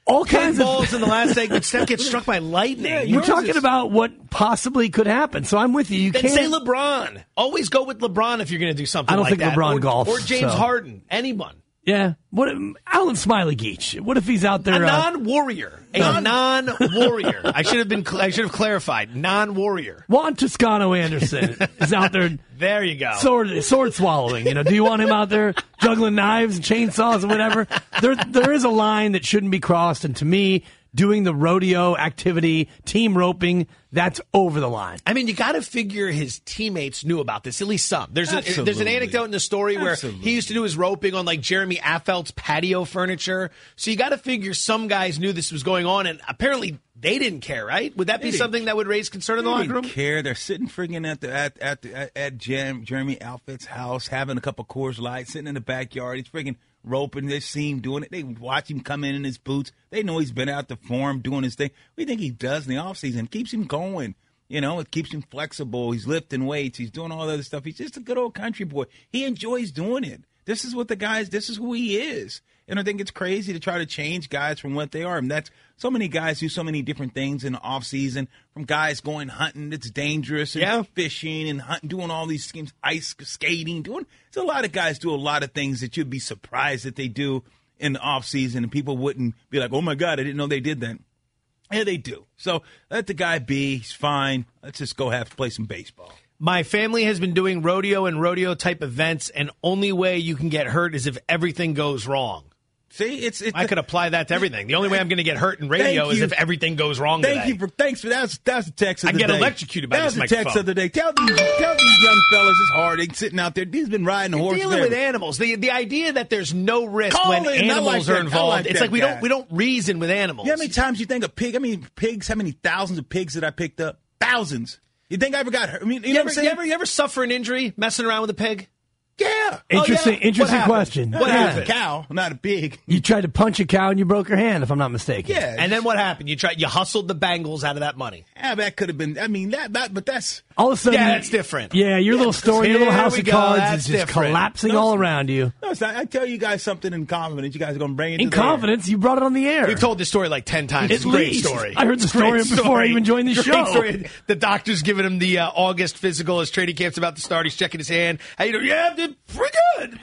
all kinds of balls in the last segment. Steph gets struck by lightning. Yeah, we're talking about what possibly could happen. So I'm with you. You then can't say LeBron. Always go with LeBron if you're going to do something. I don't like think that. LeBron golfs, or James so. Harden. Anyone. Yeah. What? Alan Smiley Geach. What if he's out there? A non-warrior. A non-warrior. I should have clarified. Non-warrior. Juan Toscano Anderson is out there. There you go. Sword swallowing. Do you want him out there juggling knives and chainsaws and whatever? There is a line that shouldn't be crossed, and to me, doing the rodeo activity, team roping, that's over the line. I mean, you got to figure his teammates knew about this, at least some. There's an anecdote in the story where he used to do his roping on like Jeremy Affelt's patio furniture. So you got to figure some guys knew this was going on, and apparently they didn't care, right? Would that be something that would raise concern in the locker room? They didn't care. They're sitting friggin' at Jeremy Affelt's house, having a couple Coors Light, sitting in the backyard. He's friggin' roping. They see him doing it. They watch him come in his boots. They know he's been out to form doing his thing. What do you think he does in the offseason? It keeps him going. It keeps him flexible. He's lifting weights. He's doing all that other stuff. He's just a good old country boy. He enjoys doing it. This is who he is. And I think it's crazy to try to change guys from what they are. And that's so many guys do so many different things in the off season. From guys going hunting, it's dangerous, and fishing and hunting, doing all these schemes, ice skating, so a lot of guys do a lot of things that you'd be surprised that they do in the off season, and people wouldn't be like, "Oh my God, I didn't know they did that." Yeah, they do. So let the guy be. He's fine. Let's just go play some baseball. My family has been doing rodeo and rodeo type events, and only way you can get hurt is if everything goes wrong. See, I could apply that to everything. The only way I'm going to get hurt in radio is if everything goes wrong. Thanks for that's the text of the day. I get electrocuted by this microphone. That's the text of the day. Tell these young fellas it's hard. They're sitting out there. He's been riding a horse. Dealing with animals. The idea that there's no risk when animals are involved. It's like we don't reason with animals. You know how many times you think a pig? I mean, pigs. How many thousands of pigs that I picked up? Thousands. You think I ever got hurt? I mean, you ever suffer an injury messing around with a pig? Yeah. Interesting question. What happened? A cow, not a pig. You tried to punch a cow and you broke your hand, if I'm not mistaken. Yeah. And then what happened? You hustled the Bengals out of that money. Yeah, that could have been. I mean, but that's all of a sudden. Yeah, that's different. Yeah, your little story, your little house of cards is just different. collapsing all around you. No, it's not. I tell you guys something in confidence. You guys are going to bring it in confidence. You brought it on the air. We've told this story like 10 times. It's a great story. I heard the story before I even joined the show. Story. The doctor's giving him the August physical. His training camp's about to start. He's checking his hand. How you doing? Yeah, dude, pretty good.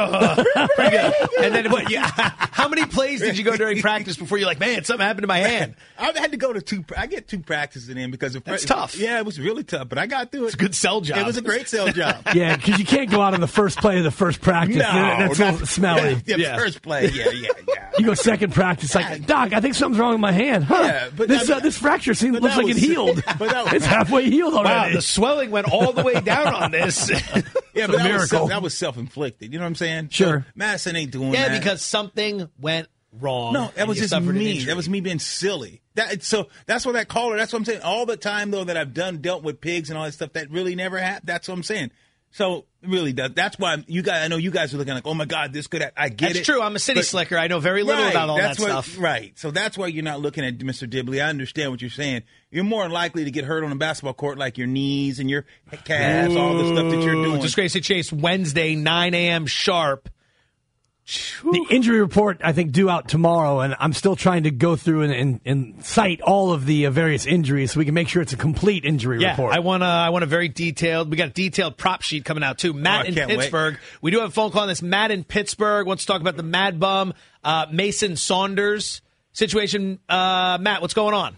Pretty good. And then what? Yeah. How many plays did you go during practice before you're like, man, something happened to my hand? I had to go to two. I get 2 practices in because it's tough. Yeah, it was really tough, but I got through it. It's a good sell job. It was a great sell job. Yeah, because you can't go out on the first play of the first practice. That's a little smelly. Yeah, first play. Yeah. You go second practice, like, Doc, I think something's wrong with my hand. Huh? Yeah, but this fracture looks like it healed. It's halfway healed already. Wow, the swelling went all the way down on this. Yeah, but that was self-inflicted. You know what I'm saying? Sure. So, Madison ain't doing that. Yeah, because something went wrong. No, that was just me. That was me being silly. So that's what that caller. That's what I'm saying. All the time though that I've dealt with pigs and all that stuff, that really never happened. That's what I'm saying. So really, that's why I know you guys are looking like, oh my God, this could. I get it. That's true. I'm a city slicker. I know very little about all that stuff. Right. So that's why you're not looking at Mr. Dibley. I understand what you're saying. You're more likely to get hurt on a basketball court, like your knees and your calves, all the stuff that you're doing. Disgrace at Chase Wednesday, 9 a.m. sharp. The injury report, I think, due out tomorrow, and I'm still trying to go through and cite all of the various injuries so we can make sure it's a complete injury report. I want a very detailed. We got a detailed prop sheet coming out too. Matt in Pittsburgh. We do have a phone call on this. Matt in Pittsburgh wants to talk about the Mad Bum Mason Saunders situation. Matt, what's going on?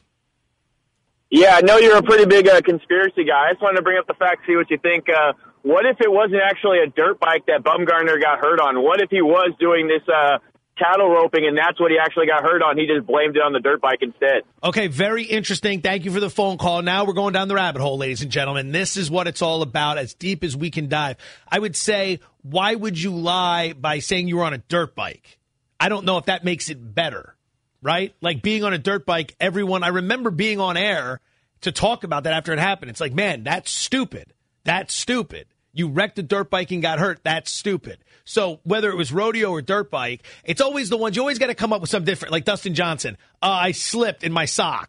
Yeah, I know you're a pretty big conspiracy guy. I just wanted to bring up the facts, see what you think. What if it wasn't actually a dirt bike that Bumgarner got hurt on? What if he was doing this cattle roping and that's what he actually got hurt on? He just blamed it on the dirt bike instead. Okay, very interesting. Thank you for the phone call. Now we're going down the rabbit hole, ladies and gentlemen. This is what it's all about, as deep as we can dive. I would say, why would you lie by saying you were on a dirt bike? I don't know if that makes it better, right? Like being on a dirt bike, I remember being on air to talk about that after it happened. It's like, man, that's stupid. That's stupid. You wrecked a dirt bike and got hurt. That's stupid. So whether it was rodeo or dirt bike, it's always the ones. You always got to come up with something different. Like Dustin Johnson, I slipped in my socks.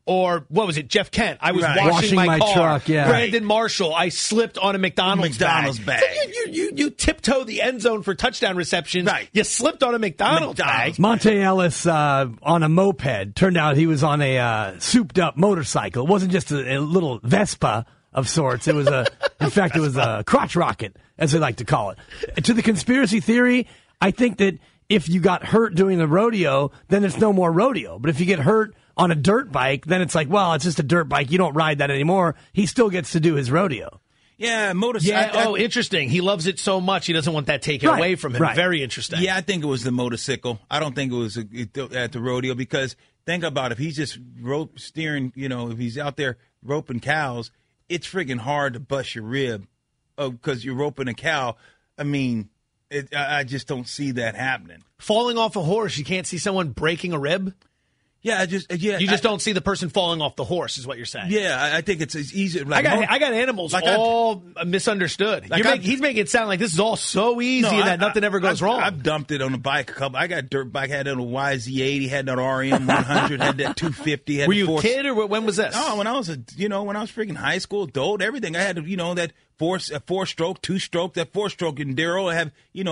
Or what was it, Jeff Kent? I was Right. washing my car. truck, yeah. Brandon Marshall, I slipped on a McDonald's bag. bag. So you tiptoe the end zone for touchdown receptions. Right. You slipped on a McDonald's bag. Monte Ellis on a moped. Turned out he was on a souped-up motorcycle. It wasn't just a little Vespa of sorts. It was in fact, it was a crotch rocket, as they like to call it. To the conspiracy theory, I think that if you got hurt doing the rodeo, then there's no more rodeo. But if you get hurt on a dirt bike, then it's like, well, it's just a dirt bike. You don't ride that anymore. He still gets to do his rodeo. Yeah, motorcycle. Yeah, interesting. He loves it so much, he doesn't want that taken away from him. Right. Very interesting. Yeah, I think it was the motorcycle. I don't think it was at the rodeo because think about if he's just rope steering, if he's out there roping cows, it's freaking hard to bust your rib because you're roping a cow. I mean, I just don't see that happening. Falling off a horse, you can't see someone breaking a rib? Yeah, you just don't see the person falling off the horse, is what you're saying. Yeah, I think it's easy. Like, I got animals all misunderstood. He's making it sound like this is all so easy and that nothing ever goes wrong. I've dumped it on a bike. I got a dirt bike. Had it on a YZ80. Had that RM 100. Had that 250. Had Were you a kid or when was this? Oh, when I was freaking high school, adult, everything. I had that four-stroke, two-stroke, that four-stroke Enduro. I have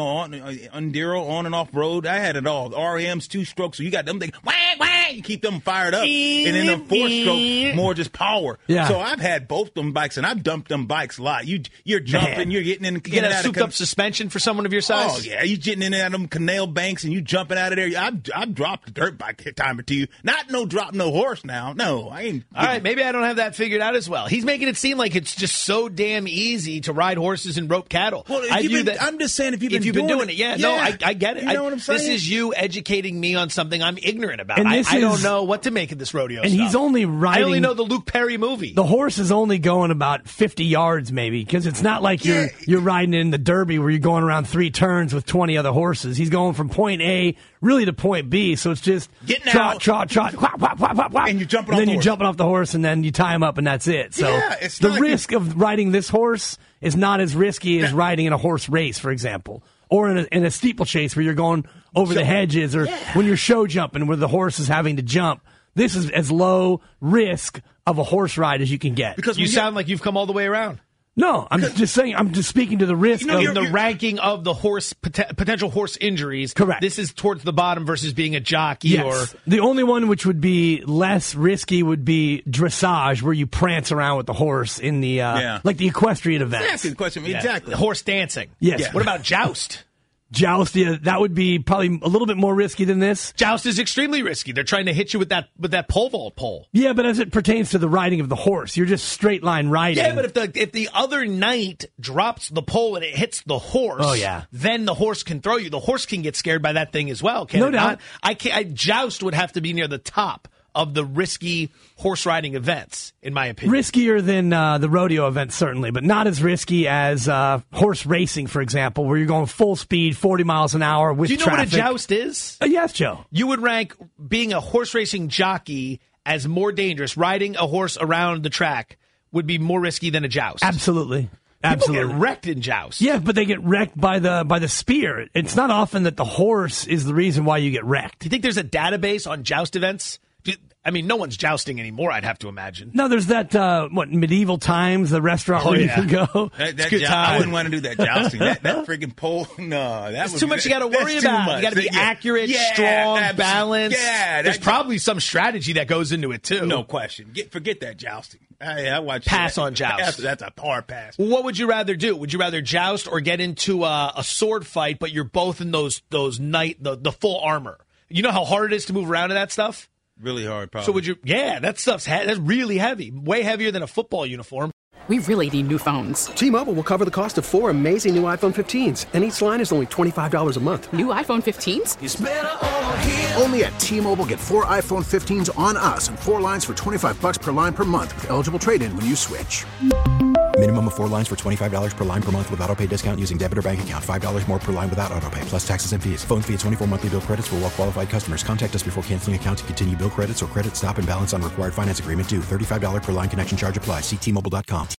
Enduro on and off road. I had it all. RMs, two-stroke. So you got them things. Wah, wah, you keep them fired up. And then the four-stroke, more just power. Yeah. So I've had both them bikes, and I've dumped them bikes a lot. You're jumping, you're getting in. You get a souped-up suspension for someone of your size? Oh, yeah. You're getting in and out of them canal banks, and you jumping out of there. I've dropped a dirt bike a time or two. Not drop no horse now. No, I ain't. All right, maybe I don't have that figured out as well. He's making it seem like it's just so damn easy to ride horses and rope cattle. Well, I'm just saying if you've been doing it. Yeah, no, I get it. You know what I'm saying? This is you educating me on something I'm ignorant about. And I don't know what to make of this rodeo and stuff. He's only riding. I only know the Luke Perry movie. The horse is only going about 50 yards maybe because it's not like you're riding in the Derby where you're going around 3 turns with 20 other horses. He's going from point A really to point B, so it's just trot, whop, whop, whop, whop, whop. And you're jumping off the horse. Then you're jumping off the horse and then you tie him up and that's it. So it's the like risk of riding this horse is not as risky as riding in a horse race, for example, or in a steeplechase where you're going over the hedges, or when you're show jumping where the horse is having to jump. This is as low risk of a horse ride as you can get. Because you sound like you've come all the way around. No, I'm just saying. I'm just speaking to the risk of the ranking of the horse potential horse injuries. Correct. This is towards the bottom versus being a jockey. Yes. The only one which would be less risky would be dressage, where you prance around with the horse in the like the equestrian events. Exactly the question. Yeah. Exactly. Horse dancing. Yes. Yeah. What about joust? Joust, that would be probably a little bit more risky than this. Joust is extremely risky. They're trying to hit you with that pole vault pole. Yeah, but as it pertains to the riding of the horse, you're just straight line riding. Yeah, but if the other knight drops the pole and it hits the horse, then the horse can throw you. The horse can get scared by that thing as well. Can it not? Joust would have to be near the top of the risky horse riding events, in my opinion. Riskier than the rodeo events, certainly, but not as risky as horse racing, for example, where you're going full speed, 40 miles an hour with traffic. Do you know what a joust is? Yes, Joe. You would rank being a horse racing jockey as more dangerous. Riding a horse around the track would be more risky than a joust. Absolutely. People get wrecked in joust. Yeah, but they get wrecked by the spear. It's not often that the horse is the reason why you get wrecked. Do you think there's a database on joust events? I mean, no one's jousting anymore, I'd have to imagine. No, there's that, medieval times, the restaurant where you can go. I wouldn't want to do that jousting. that freaking pole, no. It's too much you got to worry about. You got to be accurate, strong, balanced. Yeah, there's probably some strategy that goes into it, too. No question. Forget that jousting. I watch pass on joust. That's a hard pass. Well, what would you rather do? Would you rather joust or get into a sword fight, but you're both in those the full armor? You know how hard it is to move around in that stuff? Really hard, probably. So would you? Yeah, that stuff's that's really heavy, way heavier than a football uniform. We really need new phones. T-Mobile will cover the cost of 4 amazing new iPhone 15s, and each line is only $25 a month. New iPhone 15s? It's better over here. Only at T-Mobile, get 4 iPhone 15s on us and 4 lines for $25 per line per month with eligible trade-in when you switch. Minimum of 4 lines for $25 per line per month with auto-pay discount using debit or bank account. $5 more per line without auto-pay, plus taxes and fees. Phone fee at 24 monthly bill credits for well-qualified customers. Contact us before canceling account to continue bill credits or credit stop and balance on required finance agreement due. $35 per line connection charge applies. See T-Mobile.com.